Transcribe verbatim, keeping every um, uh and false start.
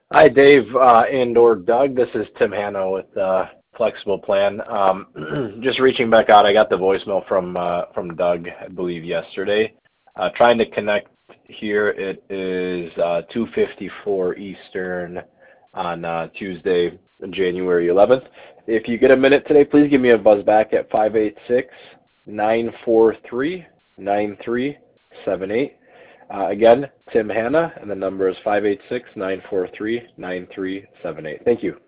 Hi, Dave uh, and or Doug. This is Tim Hanna with uh, Flexible Plan. Um, just reaching back out. I got the voicemail from uh, from Doug, I believe, yesterday. Uh, trying to connect here. It is uh, two fifty-four Eastern on uh, Tuesday, January eleventh. If you get a minute today, please give me a buzz back at five eight six, nine four three, nine three seven eight. Uh, again, Tim Hanna, and the number is five eight six, nine four three, nine three seven eight. Thank you.